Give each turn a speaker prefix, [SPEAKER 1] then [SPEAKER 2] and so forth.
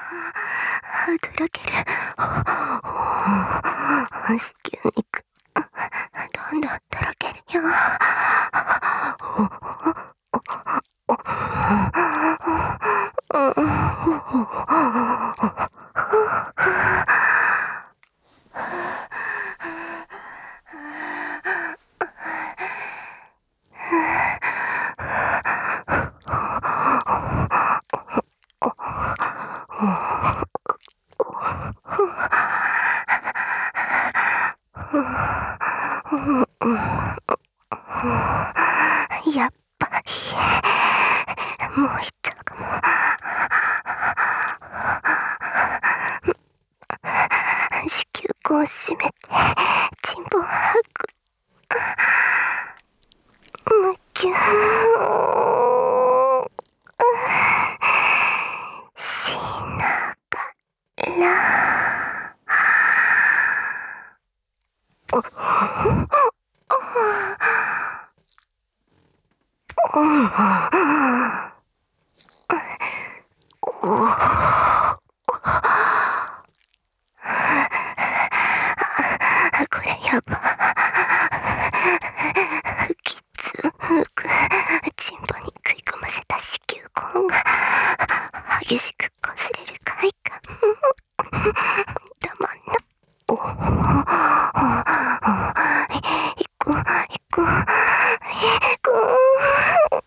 [SPEAKER 1] とろける。子宮肉、どんどんとろけるよ。やっぱりもう行っちゃうかも。子宮口を閉めてチンポを吐く。むきゅーしながらこれやば。きつくチンポに食い込ませた子宮口が激しく擦れる快感。たまんな。行こう行こう行こう。